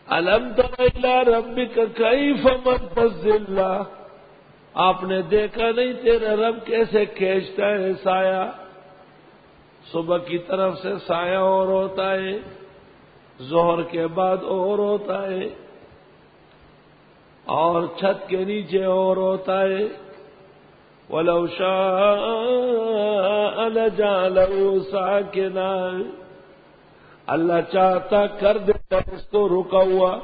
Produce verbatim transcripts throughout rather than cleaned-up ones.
الم تر الی ربک کیف مد الظل، آپ نے دیکھا نہیں تیرا رب کیسے کھینچتا ہے سایہ؟ صبح کی طرف سے سایہ اور ہوتا ہے، ظہر کے بعد اور ہوتا ہے، اور چھت کے نیچے اور ہوتا ہے۔ وَلَوْ شَاءَ لَجَعَلَهُ سَاكِنًا، اللہ چاہتا کر دیتا اس کو رکا ہوا۔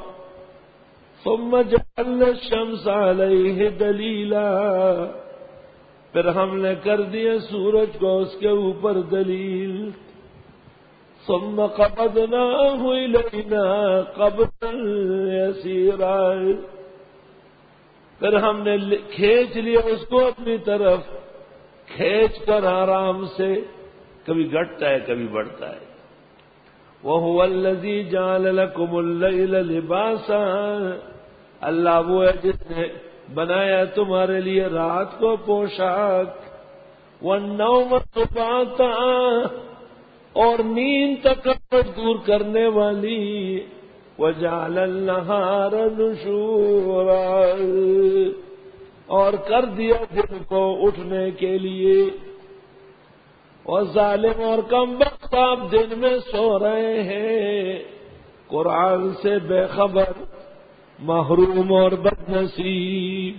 ثُمَّ جَعَلْنَا الشَّمْسَ عَلَيْهِ دَلِيلًا، پھر ہم نے کر دیا سورج کو اس کے اوپر دلیل۔ ثُمَّ قَبَضْنَاهُ إِلَيْنَا قَبْضًا يَسِيرًا، پھر ہم نے کھینچ لیا اس کو اپنی طرف، کھینچ کر آرام سے، کبھی گھٹتا ہے کبھی بڑھتا ہے۔ وَهُوَ الَّذِي جَعَلَ لَكُمُ اللَّيْلَ لِبَاسًا، اللہ وہ ہے جس نے بنایا تمہارے لیے رات کو پوشاک، وَالنَّوْمَ سُبَاتًا، اور نیند تکلیف دور کرنے والی، وَجَعَلَ النَّهَارَ نُشُورًا، اور کر دیا دن کو اٹھنے کے لیے۔ اور ظالم اور کم بخت آپ دن میں سو رہے ہیں، قرآن سے بے خبر، محروم اور بد نصیب۔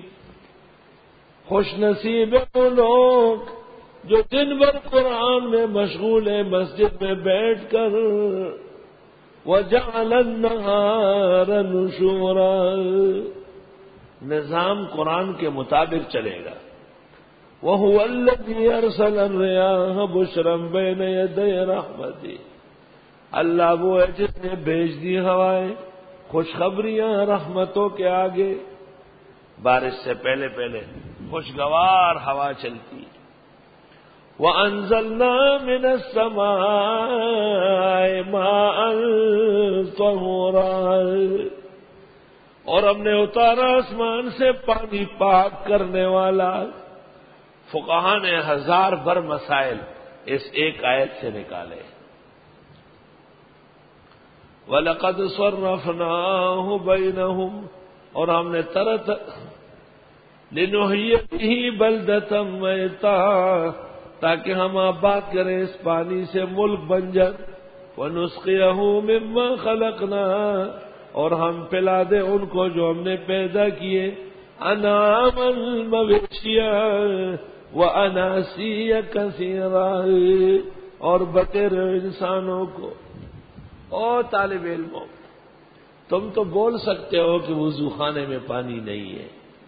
خوش نصیب وہ لوگ جو دن بھر قرآن میں مشغول ہیں، مسجد میں بیٹھ کر۔ وَجَعَلَ النَّهَارَ نُشُورًا، نظام قرآن کے مطابق چلے گا۔ وَهُوَ الَّذِي أَرْسَلَ الرِّيَاحَ بُشْرًا بَيْنَ يَدَيْ رَحْمَتِهِ، اللہ وہ ہے جس نے بھیج دی ہوائیں خوشخبریاں رحمتوں کے آگے، بارش سے پہلے پہلے خوشگوار ہوا چلتی۔ وَأَنزَلْنَا مِنَ السَّمَاءِ مَاءً طَهُورًا، اور ہم نے اتارا آسمان سے پانی پاک کرنے والا۔ فقہاء نے ہزار بر مسائل اس ایک آیت سے نکالے۔ وَلَقَدْ صَرَّفْنَاهُ بَيْنَهُمْ، اور ہم نے طرح لِنُحْيِيَ بِهِ بَلْدَةً مَيْتًا، تاکہ ہم آباد کریں اس پانی سے ملک بنجر۔ وَنُسْقِيَهُ مِمَّا خَلَقْنَا، اور ہم پلا دیں ان کو جو ہم نے پیدا کیے، انعامًا مویشیاں واناسیا کثیرا، اور بطر انسانوں کو۔ او طالب علموں، تم تو بول سکتے ہو کہ وضو خانے میں پانی نہیں ہے،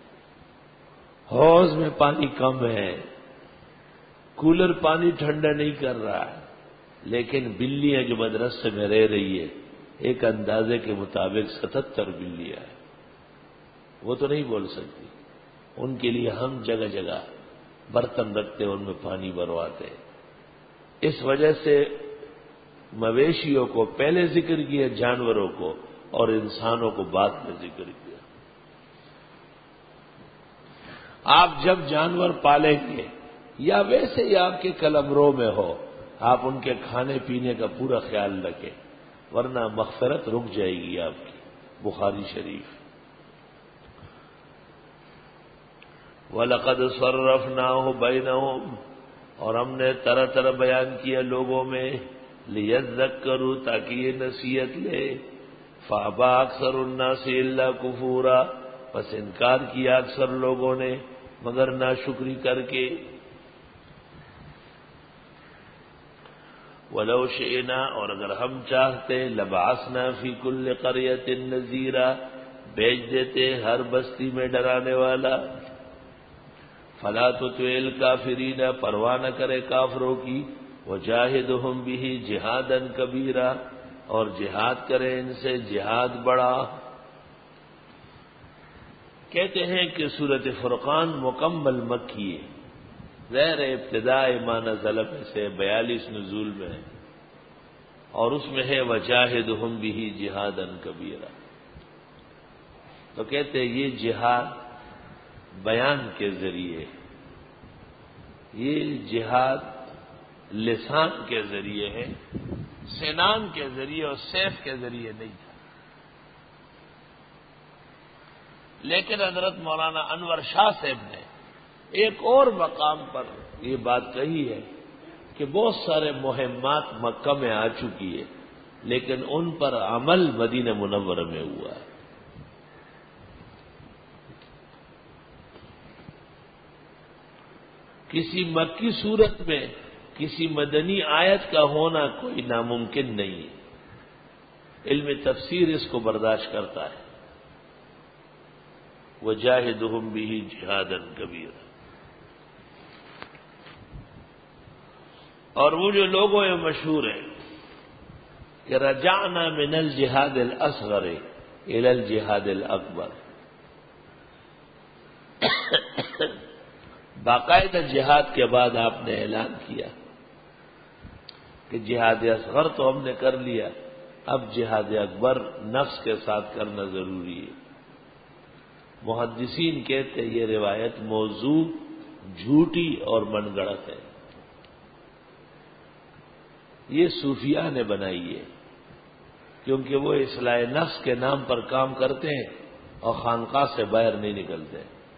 حوض میں پانی کم ہے، کولر پانی ٹھنڈا نہیں کر رہا ہے، لیکن بلیاں جو مدرسے میں رہ رہی ہے ایک اندازے کے مطابق ستتر بلیاں ہیں، وہ تو نہیں بول سکتی۔ ان کے لیے ہم جگہ جگہ برتن رکھتے ان میں پانی بھرواتے۔ اس وجہ سے مویشیوں کو پہلے ذکر کیا، جانوروں کو، اور انسانوں کو بعد میں ذکر کیا۔ آپ جب جانور پالیں گے یا ویسے ہی آپ کے قلمرو میں ہو، آپ ان کے کھانے پینے کا پورا خیال رکھیں، ورنہ مغفرت رک جائے گی آپ کی۔ بخاری شریف۔ وَلَقَدْ صَرَّفْنَاهُ بَيْنَهُمْ، اور ہم نے طرح طرح بیان کیا لوگوں میں، لِيَذَّكَّرُوا تاکہ یہ نصیحت لے۔ فَأَبَىٰ أَكْثَرُ النَّاسِ إِلَّا كُفُورًا، بس انکار کیا اکثر لوگوں نے مگر ناشکری کر کے۔ وَلَوْ شِئْنَا، اور اگر ہم چاہتے، لَبَعَثْنَا فِي كُلِّ قَرْيَةٍ نَذِيرًا، بھیج دیتے ہر بستی میں ڈرانے والا۔ فَلَا تُطِعِ الْكَافِرِينَ، پرواہ نہ کرے کافروں کی، وَجَاهِدْهُمْ بِهِ جِهَادًا كَبِيرًا، اور جہاد کرے ان سے جہاد بڑا۔ کہتے ہیں کہ سورۃ فرقان مکمل مکی ہے، غیر ابتداء ما نزل میں سے بیالیس نزول میں ہے، اور اس میں ہے وَجَاهِدْهُمْ بِهِ جِهَادًا كَبِيرًا۔ تو کہتے ہیں یہ جہاد بیان کے ذریعے، یہ جہاد لسان کے ذریعے ہے، سنان کے ذریعے اور سیف کے ذریعے نہیں تھا۔ لیکن حضرت مولانا انور شاہ صاحب نے ایک اور مقام پر یہ بات کہی ہے کہ بہت سارے مہمات مکہ میں آ چکی ہے، لیکن ان پر عمل مدینہ منورہ میں ہوا ہے۔ کسی مکی صورت میں کسی مدنی آیت کا ہونا کوئی ناممکن نہیں ہے، علم تفسیر اس کو برداشت کرتا ہے۔ وجاہدہم بہ جہادا کبیرا۔ اور وہ جو لوگوں میں مشہور ہے کہ رجعنا من الجہاد الاصغر الی الجہاد الاکبر، باقاعدہ جہاد کے بعد آپ نے اعلان کیا کہ جہاد اصغر تو ہم نے کر لیا، اب جہاد اکبر نفس کے ساتھ کرنا ضروری ہے۔ محدثین کہتے ہیں یہ روایت موضوع، جھوٹی اور من گڑت ہے، یہ صوفیاء نے بنائی ہے، کیونکہ وہ اصلاح نفس کے نام پر کام کرتے ہیں اور خانقاہ سے باہر نہیں نکلتے،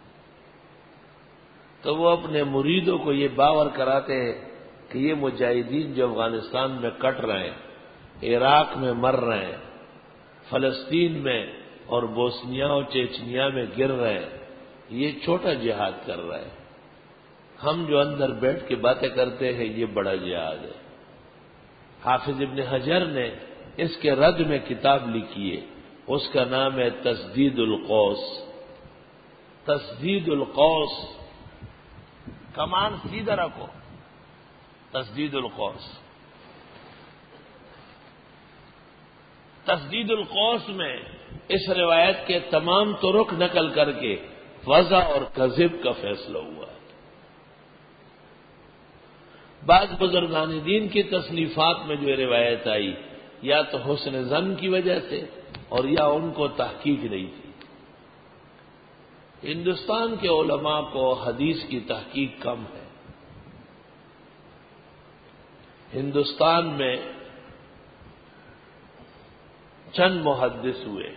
تو وہ اپنے مریدوں کو یہ باور کراتے ہیں کہ یہ مجاہدین جو افغانستان میں کٹ رہے ہیں، عراق میں مر رہے ہیں، فلسطین میں اور بوسنیا اور چیچنیا میں گر رہے ہیں، یہ چھوٹا جہاد کر رہا ہے، ہم جو اندر بیٹھ کے باتیں کرتے ہیں یہ بڑا جہاد ہے۔ حافظ ابن حجر نے اس کے رد میں کتاب لکھی ہے، اس کا نام ہے تسدید القوس۔ تسدید القوس، کمان سیدھا رکھو، تسدید القوس۔ تسدید القوس میں اس روایت کے تمام طرق نقل کر کے وضع اور کذب کا فیصلہ ہوا ہے۔ بعض بزرگان دین کی تصنیفات میں جو روایت آئی یا تو حسن ظن کی وجہ سے اور یا ان کو تحقیق نہیں تھی۔ ہندوستان کے علماء کو حدیث کی تحقیق کم ہے۔ ہندوستان میں چند محدث ہوئے،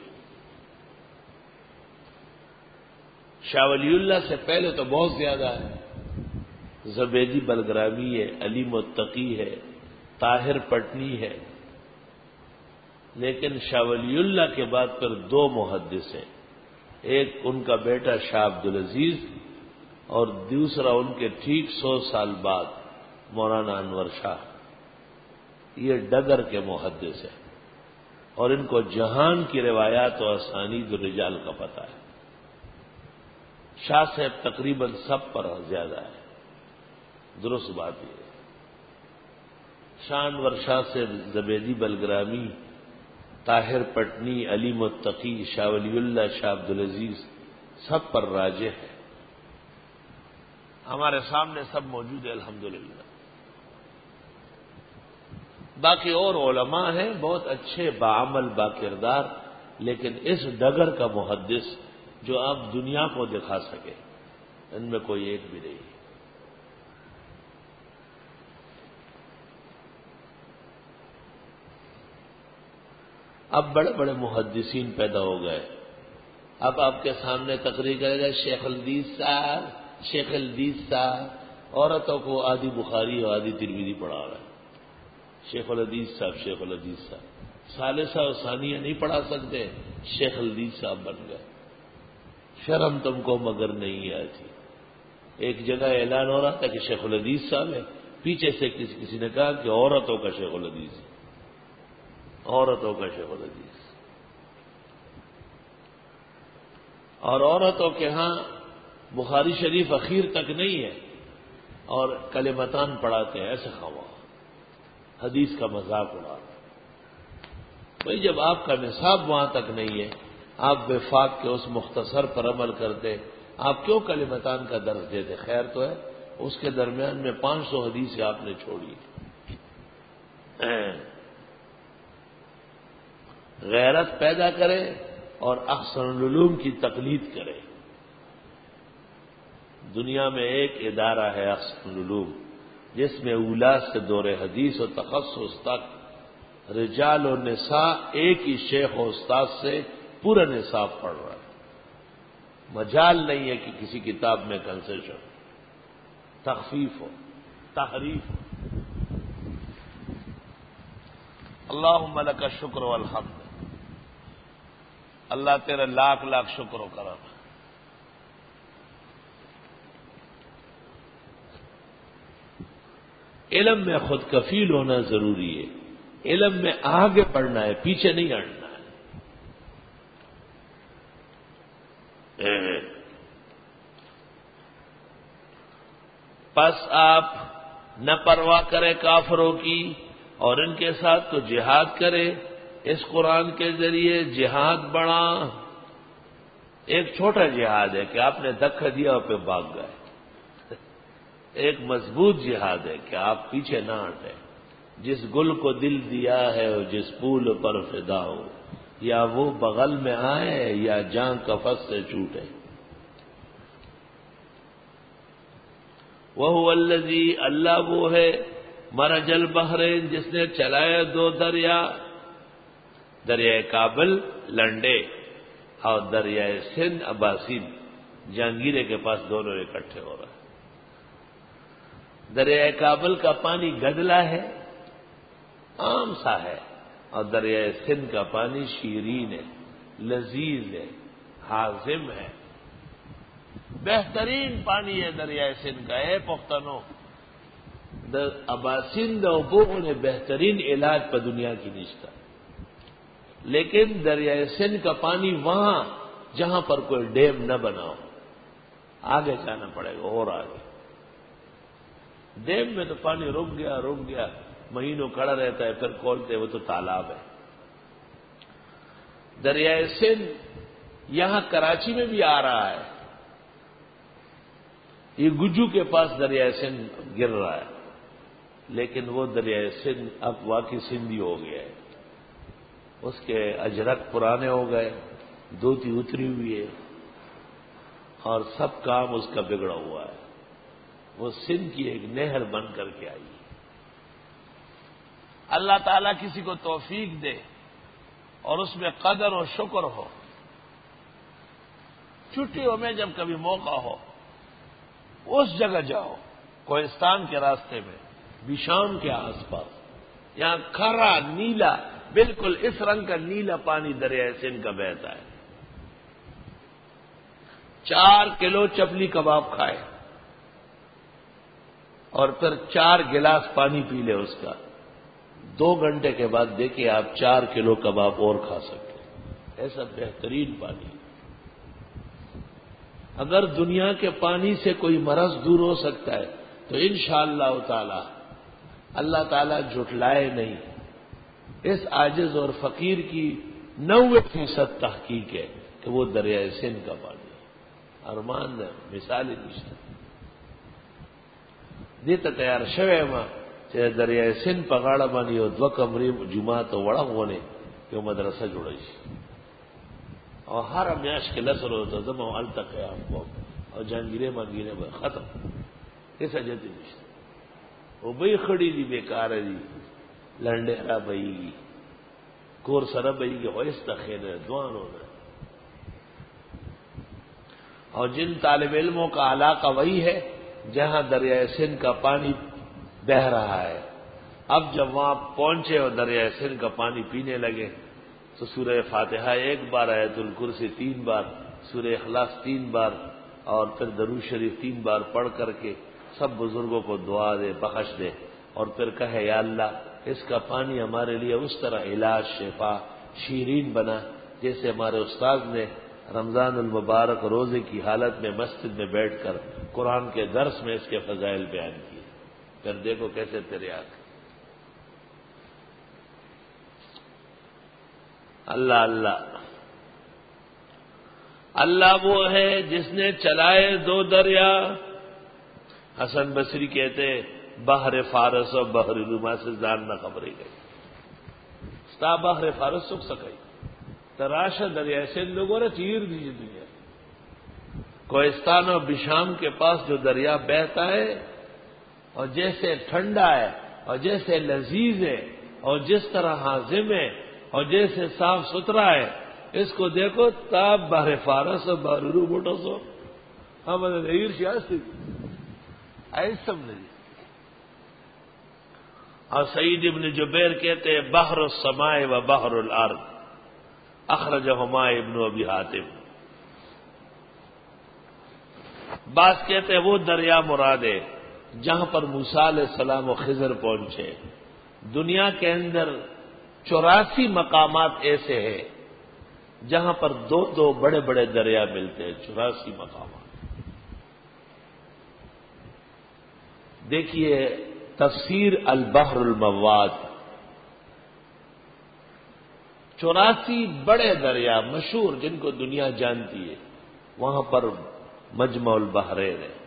شاہ ولی اللہ سے پہلے تو بہت زیادہ ہے، زبیدی بلگرامی ہے، علی متقی ہے، طاہر پٹنی ہے، لیکن شاہ ولی اللہ کے بعد پھر دو محدث ہیں، ایک ان کا بیٹا شاہ عبدالعزیز اور دوسرا ان کے ٹھیک سو سال بعد مولانا انور شاہ، یہ ڈگر کے محدث ہیں اور ان کو جہان کی روایات و اسانید الرجال کا پتہ ہے۔ شاہ صاحب تقریباً سب پر زیادہ ہے، درست بات یہ ہے۔ شاہ انور شاہ سے زبیدی بلگرامی، طاہر پٹنی، علی متقی، شاہ ولی اللہ، شاہ عبدالعزیز سب پر راجح ہے، ہمارے سامنے سب موجود ہے الحمدللہ۔ باقی اور علماء ہیں بہت اچھے، باعمل، باکردار، لیکن اس ڈگر کا محدث جو آپ دنیا کو دکھا سکے ان میں کوئی ایک بھی نہیں۔ اب بڑے بڑے محدثین پیدا ہو گئے، اب آپ کے سامنے تقریر کرے گا شیخ الحدیث صاحب، شیخ الحدیث صاحب، عورتوں کو آدھی بخاری اور آدھی ترمذی پڑھا رہا ہے، شیخ الحدیث صاحب، شیخ الحدیث صاحب، ثالثہ اور ثانیہ نہیں پڑھا سکتے، شیخ الحدیث صاحب بن گئے۔ شرم تم کو مگر نہیں آتی۔ ایک جگہ اعلان ہو رہا تھا کہ شیخ الحدیث صاحب ہے، پیچھے سے کسی کسی نے کہا کہ عورتوں کا شیخ الحدیث، عورتوں کا شیخ الحدیث، اور عورتوں کے ہاں بخاری شریف اخیر تک نہیں ہے اور کلمتان پڑھاتے ہیں، ایسے خواہ حدیث کا مذاق اڑاتے۔ بھائی جب آپ کا نصاب وہاں تک نہیں ہے، آپ وفاق کے اس مختصر پر عمل کرتے، آپ کیوں کلمتان کا درس دیتے؟ خیر تو ہے، اس کے درمیان میں پانچ سو حدیث آپ نے چھوڑی۔ غیرت پیدا کرے اور احسن العلوم کی تقلید کرے۔ دنیا میں ایک ادارہ ہے احسن العلوم، جس میں اولا سے دور حدیث و تخصص تک رجال و نساء ایک ہی شیخ و استاد سے پورا نصاب پڑھ رہا ہے۔ مجال نہیں ہے کہ کسی کتاب میں کنسیشن، تخفیف ہو، تحریف ہو۔ اللہم لک الشکر والحمد، اللہ تیرا لاکھ لاکھ شکر و کرم۔ علم میں خود کفیل ہونا ضروری ہے، علم میں آگے بڑھنا ہے، پیچھے نہیں ہٹنا ہے۔ پس آپ نہ پرواہ کرے کافروں کی اور ان کے ساتھ تو جہاد کرے، اس قرآن کے ذریعے جہاد بڑا ایک چھوٹا جہاد ہے کہ آپ نے دھکا دیا اور پہ بھاگ گئے، ایک مضبوط جہاد ہے کہ آپ پیچھے نہ ہٹیں۔ جس گل کو دل دیا ہے اور جس پھول پر فدا ہو، یا وہ بغل میں آئے یا جان کفس سے چھوٹے۔ وَهُوَ الَّذِي، اللہ وہ ہے، مرج البحرین، جس نے چلایا دو دریا، دریائے کابل لنڈے اور دریائے سندھ اباسین، جہانگیرے کے پاس دونوں اکٹھے ہو رہے ہیں۔ دریائے کابل کا پانی گدلا ہے، عام سا ہے، اور دریائے سندھ کا پانی شیرین ہے، لذیذ ہے، حازم ہے، بہترین پانی ہے دریائے سندھ کا۔ اے پختنو، اباسین دا اوبو نے بہترین علاج پر دنیا کی نشتا، لیکن دریائے سندھ کا پانی وہاں جہاں پر کوئی ڈیم نہ بناؤ، آگے جانا پڑے گا اور آگے۔ ڈیم میں تو پانی رک گیا رک گیا مہینوں کھڑا رہتا ہے، پھر کھولتے وہ تو تالاب ہے۔ دریائے سندھ یہاں کراچی میں بھی آ رہا ہے، یہ گجو کے پاس دریائے سندھ گر رہا ہے، لیکن وہ دریائے سندھ اب واقعی سندھی ہو گیا ہے، اس کے اجرک پرانے ہو گئے، دوتی اتری ہوئی ہے، اور سب کام اس کا بگڑا ہوا ہے۔ وہ سندھ کی ایک نہر بن کر کے آئی۔ اللہ تعالیٰ کسی کو توفیق دے اور اس میں قدر و شکر ہو، چھٹیوں میں جب کبھی موقع ہو اس جگہ جاؤ، کوہستان کے راستے میں، بیشام کے آس پاس، یہاں کھرا نیلا، بالکل اس رنگ کا نیلا پانی دریائے سندھ کا بہتا ہے۔ چار کلو چپلی کباب کھائے اور پھر چار گلاس پانی پی لے اس کا، دو گھنٹے کے بعد دیکھیے آپ چار کلو کباب اور کھا سکتے، ایسا بہترین پانی۔ اگر دنیا کے پانی سے کوئی مرض دور ہو سکتا ہے تو انشاءاللہ تعالی اللہ تعالیٰ جھٹلائے نہیں، اس عاجز اور فقیر کی نوے فیصد تحقیق ہے کہ وہ دریائے سندھ کا پانی ہے۔ ارمان مثالی نشتا دیتا تیار شوے ما چاہے دریائے سندھ پغاڑا بانی اور دو کمری جماعت وڑا ہونے کہ مدرسہ جوڑی شي اور ہر میاش کے لسر ہوتا زما التا قیام کو اور جہانگیرے مانگیرے میں ختم، اس اجتی نشتا وہ بئی خڑی دی بیکار دی لنڈے را بئی کور سر بئی گی ہوئستا خیر دوان ہونا۔ اور جن طالب علموں کا علاقہ وہی ہے جہاں دریائے سندھ کا پانی بہ رہا ہے، اب جب وہاں پہنچے اور دریائے سندھ کا پانی پینے لگے تو سورہ فاتحہ ایک بار، آیت الکرسی تین بار، سورہ اخلاص تین بار اور پھر درود شریف تین بار پڑھ کر کے سب بزرگوں کو دعا دے، بخش دے، اور پھر کہے یا اللہ اس کا پانی ہمارے لیے اس طرح علاج، شفا، شیرین بنا جیسے ہمارے استاد نے رمضان المبارک روزے کی حالت میں مسجد میں بیٹھ کر قرآن کے درس میں اس کے فضائل بیان کیے۔ پھر دیکھو کیسے تیرے آنکھ۔ اللہ اللہ اللہ وہ ہے جس نے چلائے دو دریا۔ حسن بصری کہتے بحر فارس اور بحر روما سے جاننا خبریں گئی، ستا بحر فارس سکھ سکئی تراشا دریائے سے لوگوں نے چیر دیجیے دنیا۔ کوہستان اور بشام کے پاس جو دریا بہتا ہے اور جیسے ٹھنڈا ہے اور جیسے لذیذ ہے اور جس طرح حازم ہے اور جیسے صاف ستھرا ہے، اس کو دیکھو تاب بحر فارس اور بارورو موٹو سو ہم نیر شیاستی ایسا سمجھے. اور سعید ابن جبیر کہتے ہیں بحر السماء و بحر الارض اخرجہما ابن ابی حاتم. بعض کہتے ہیں وہ دریا مراد ہے جہاں پر موسیٰ علیہ السلام و خضر پہنچے. دنیا کے اندر چوراسی مقامات ایسے ہیں جہاں پر دو دو بڑے بڑے دریا ملتے ہیں. چوراسی مقامات. دیکھیے تفسیر البحر المواد. چوراسی بڑے دریا مشہور جن کو دنیا جانتی ہے وہاں پر مجمع البحرین ہے.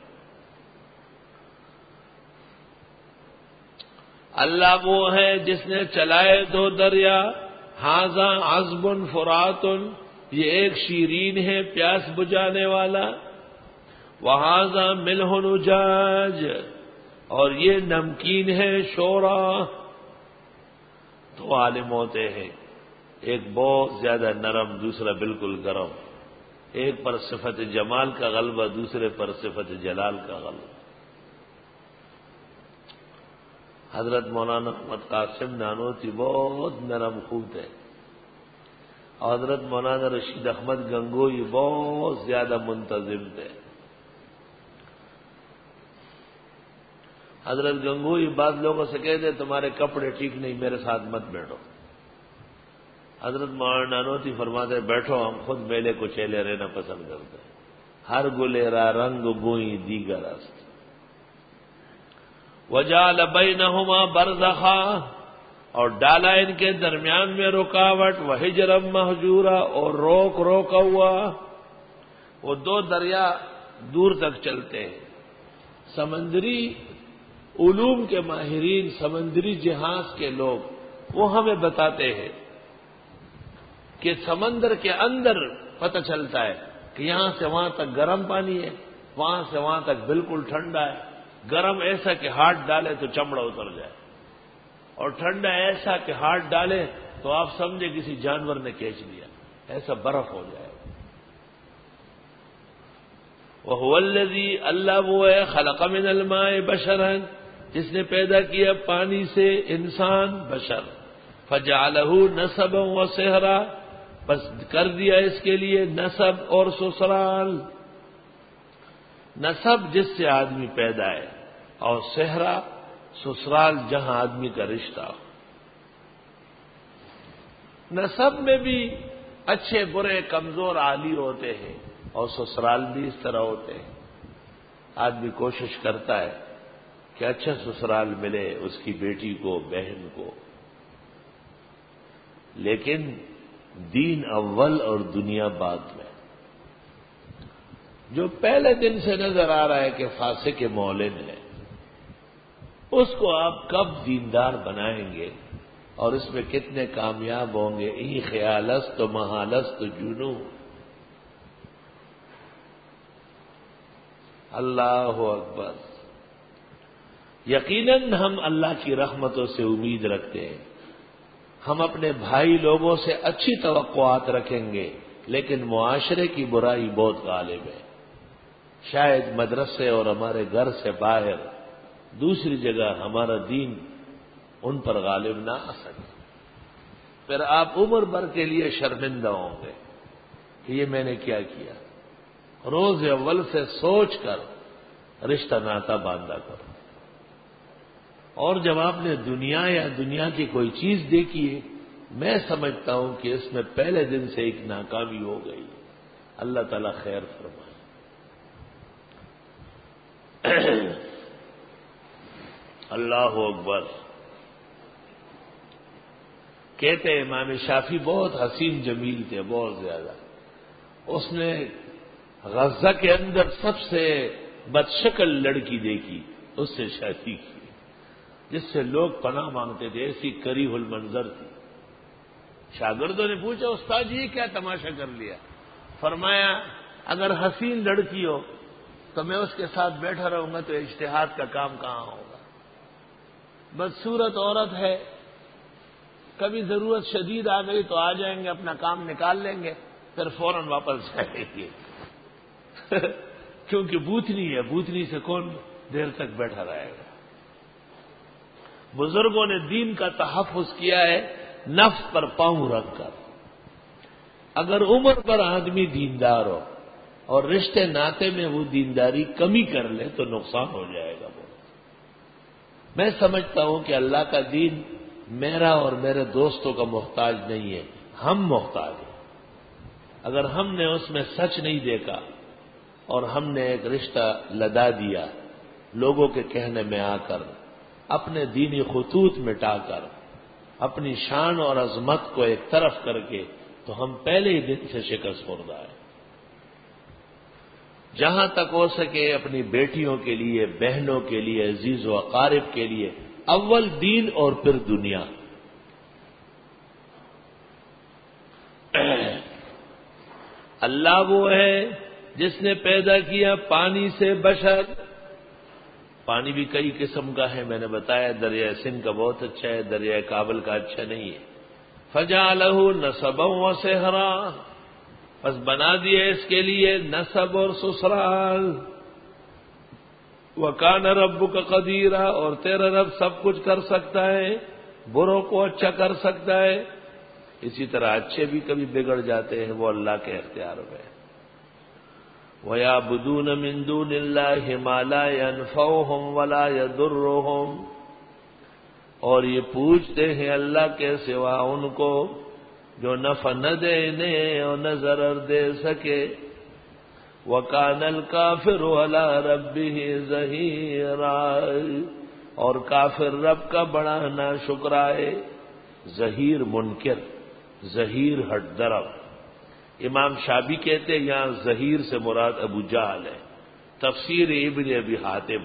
اللہ وہ ہے جس نے چلائے دو دریا ھذا عذب فرات یہ ایک شیرین ہے پیاس بجھانے والا وھذا ملح اجاج اور یہ نمکین ہے شورا. دو عالم ہوتے ہیں ایک بہت زیادہ نرم دوسرا بالکل گرم. ایک پر صفت جمال کا غلبہ دوسرے پر صفت جلال کا غلبہ. حضرت مولانا محمد قاسم نانوتوی بہت نرم خود ہے اور حضرت مولانا رشید احمد گنگوئی بہت زیادہ منتظم تھے. حضرت گنگوئی بعض لوگوں سے کہتے تمہارے کپڑے ٹھیک نہیں میرے ساتھ مت بیٹھو. حضرت مولانا نانوتوی فرماتے بیٹھو ہم خود میلے کچیلے رہنا پسند کرتے ہیں. ہر گلیرا رنگ گوئی دیگر است وجعل بینہما برزخا اور ڈالا ان کے درمیان میں رکاوٹ وحجرا مہجورا اور روک روکا ہوا. وہ دو دریا دور تک چلتے ہیں. سمندری علوم کے ماہرین سمندری جہاز کے لوگ وہ ہمیں بتاتے ہیں کہ سمندر کے اندر پتہ چلتا ہے کہ یہاں سے وہاں تک گرم پانی ہے وہاں سے وہاں تک بالکل ٹھنڈا ہے. گرم ایسا کہ ہاتھ ڈالے تو چمڑا اتر جائے اور ٹھنڈا ایسا کہ ہاتھ ڈالے تو آپ سمجھے کسی جانور نے کھینچ لیا ایسا برف ہو جائے. وَهُوَ الَّذِي اللہ وہ ہے خَلَقَ مِنَ الْمَاءِ بَشَرًا جس نے پیدا کیا پانی سے انسان بشر فَجَعَلَهُ نَسَبًا وَصِهْرًا بس کر دیا اس کے لیے نسب اور سسرال. نسب جس سے آدمی پیدا ہے اور صحرا سسرال جہاں آدمی کا رشتہ ہو. نسب میں بھی اچھے برے کمزور عالی ہوتے ہیں اور سسرال بھی اس طرح ہوتے ہیں. آدمی کوشش کرتا ہے کہ اچھا سسرال ملے اس کی بیٹی کو بہن کو لیکن دین اول اور دنیا بعد میں. جو پہلے دن سے نظر آ رہا ہے کہ فاسق مولن ہے اس کو آپ کب دیندار بنائیں گے اور اس میں کتنے کامیاب ہوں گے. ای خیالست و محالست جنو. اللہ اکبر. یقیناً ہم اللہ کی رحمتوں سے امید رکھتے ہیں. ہم اپنے بھائی لوگوں سے اچھی توقعات رکھیں گے لیکن معاشرے کی برائی بہت غالب ہے. شاید مدرسے اور ہمارے گھر سے باہر دوسری جگہ ہمارا دین ان پر غالب نہ آ سکے. پھر آپ عمر بھر کے لیے شرمندہ ہوں گے کہ یہ میں نے کیا کیا. روز اول سے سوچ کر رشتہ ناتا باندھا کرو. اور جب آپ نے دنیا یا دنیا کی کوئی چیز دیکھی ہے میں سمجھتا ہوں کہ اس میں پہلے دن سے ایک ناکامی ہو گئی. اللہ تعالیٰ خیر فرمائے. اللہ اکبر. کہتے ہیں امام شافعی بہت حسین جمیل تھے بہت زیادہ. اس نے غزہ کے اندر سب سے بدشکل لڑکی دیکھی اس سے شادی کی جس سے لوگ پناہ مانگتے تھے. ایسی کریہ المنظر تھی. شاگردوں نے پوچھا استاد یہ کیا تماشا کر لیا. فرمایا اگر حسین لڑکی ہو تو میں اس کے ساتھ بیٹھا رہوں گا تو اجتہاد کا کام کہاں ہوگا. بدصورت عورت ہے کبھی ضرورت شدید آ گئی تو آ جائیں گے، اپنا کام نکال لیں گے، پھر فوراً واپس جائیں گے کیونکہ بوتنی ہے، بوتنی سے کون دیر تک بیٹھا رہے گا۔ بزرگوں نے دین کا تحفظ کیا ہے نفس پر پاؤں رکھ کر۔ اگر عمر پر آدمی دیندار ہو اور رشتے ناطے میں وہ دینداری کمی کر لے تو نقصان ہو جائے گا بہت۔ میں سمجھتا ہوں کہ اللہ کا دین میرا اور میرے دوستوں کا محتاج نہیں ہے، ہم محتاج ہیں۔ اگر ہم نے اس میں سچ نہیں دیکھا اور ہم نے ایک رشتہ لدا دیا لوگوں کے کہنے میں آ کر، اپنے دینی خطوط مٹا کر، اپنی شان اور عظمت کو ایک طرف کر کے، تو ہم پہلے ہی دن سے شکست خوردہ ہیں۔ جہاں تک ہو سکے اپنی بیٹیوں کے لیے، بہنوں کے لیے، عزیز و اقارب کے لیے اول دین اور پھر دنیا۔ اللہ وہ ہے جس نے پیدا کیا پانی سے بشر۔ پانی بھی کئی قسم کا ہے، میں نے بتایا دریائے سندھ کا بہت اچھا ہے، دریائے کابل کا اچھا نہیں ہے۔ فجعلہ نسبا وصہرا، بس بنا دیا اس کے لیے نسب اور سسرال۔ وکان ربک قدیرا، اور تیرا رب سب کچھ کر سکتا ہے، بروں کو اچھا کر سکتا ہے۔ اسی طرح اچھے بھی کبھی بگڑ جاتے ہیں، وہ اللہ کے اختیار میں۔ وَيَعْبُدُونَ مِن دُونِ اللَّهِ مَا لَا يَنفَعُهُمْ وَلَا يَضُرُّهُمْ، اور یہ پوچھتے ہیں اللہ کے سوا ان کو جو نفع نہ دے انہیں اور نہ ضرر دے سکے۔ وَكَانَ الْكَافِرُ عَلَىٰ رَبِّهِ ظَهِيرًا، اور کافر رب کا بڑا ناشکرائے، ظہیر منکر، ظہیر ہٹ درب۔ امام شابی کہتے ہیں یہاں ظہیر سے مراد ابو جہل ہے، تفسیر ابن ابی حاتم۔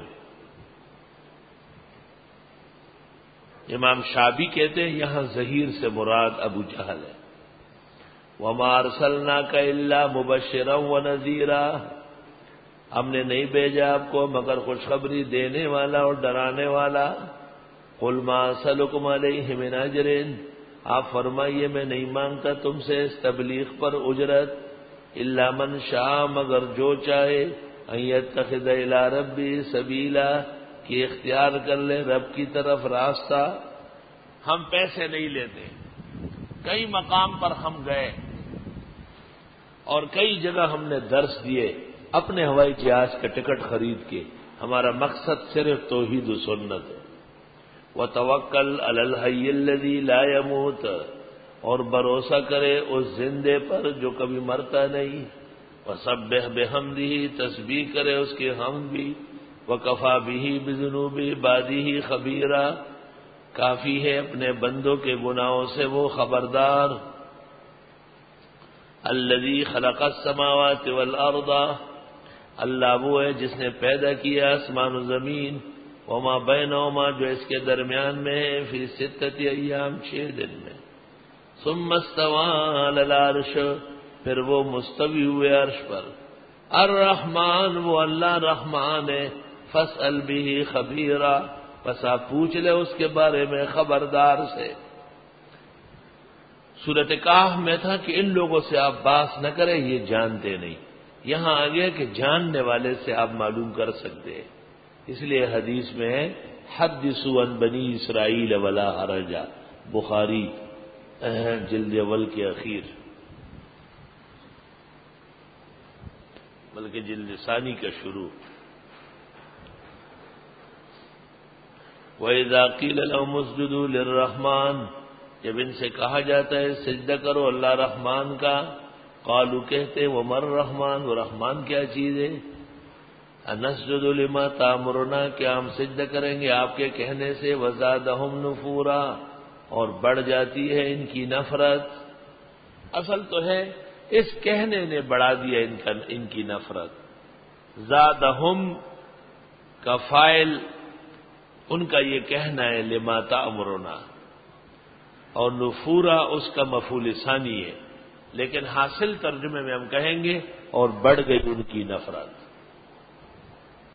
امام شابی کہتے ہیں یہاں ظہیر سے مراد ابو جہل ہے۔ وَمَا أَرْسَلْنَاكَ إِلَّا مُبَشِّرًا وَنَذِيرًا، ہم نے نہیں بھیجا آپ کو مگر خوشخبری دینے والا اور ڈرانے والا۔ قُلْ مَا أَسْأَلُكُمْ عَلَيْهِ مِنْ أَجْرٍ، آپ فرمائیے میں نہیں مانگتا تم سے اس تبلیغ پر اجرت، الا من شاء، مگر جو چاہے، ان يتخذ الى ربی سبیلا، کہ اختیار کر لے رب کی طرف راستہ۔ ہم پیسے نہیں لیتے، کئی مقام پر ہم گئے اور کئی جگہ ہم نے درس دیے اپنے ہوائی جہاز کا ٹکٹ خرید کے۔ ہمارا مقصد صرف توحید و سنت ہے۔ وَتَوَكَّلْ عَلَى الْحَيِّ الَّذِي لَا يَمُوتُ، اور بھروسہ کرے اس زندے پر جو کبھی مرتا نہیں۔ وَسَبِّحْ بِحَمْدِهِ، تسبیح کرے اس کے حمد بھی۔ وَكَفَىٰ بِهِ بِذُنُوبِ عِبَادِهِ خَبِيرًا، کافی ہے اپنے بندوں کے گناہوں سے وہ خبردار۔ الَّذِي خَلَقَ السَّمَاوَاتِ وَالْأَرْضَ، اللہ وہ ہے جس نے پیدا کیا آسمان و زمین، وما بینہما، جو اس کے درمیان میں ہے، فی ستۃ ایام، چھ دن میں۔ ثم استوى علی العرش، پھر وہ مستوی ہوئے عرش پر۔ الرحمن، وہ اللہ رحمان ہے۔ فاسأل به خبیرا، پس آپ پوچھ لے اس کے بارے میں خبردار سے۔ سورۃ کہف میں تھا کہ ان لوگوں سے آپ بحث نہ کریں، یہ جانتے نہیں۔ یہاں آگے کہ جاننے والے سے آپ معلوم کر سکتے ہیں، اس لیے حدیث میں ہے حدثوا عن بنی اسرائیل ولا حرج، بخاری جلد اول کے اخیر، بلکہ جلد ثانی کا شروع۔ وَإِذَا قِيلَ لَهُمُ اسْجُدُوا لِلرَّحْمَٰنِ، جب ان سے کہا جاتا ہے سجدہ کرو اللہ رحمان کا، قالوا کہتے وَمَا الرَّحْمَٰنُ، وہ رحمان کیا چیز ہے؟ انسجد لما تامرنا، کیا ہم سجدہ کریں گے آپ کے کہنے سے؟ وزادہم نفورا، اور بڑھ جاتی ہے ان کی نفرت۔ اصل تو ہے اس کہنے نے بڑھا دیا ان کا ان کی نفرت۔ زادہم کا فاعل ان کا یہ کہنا ہے لما تامرنا، اور نفورا اس کا مفعول ثانی ہے، لیکن حاصل ترجمے میں ہم کہیں گے اور بڑھ گئی ان کی نفرت۔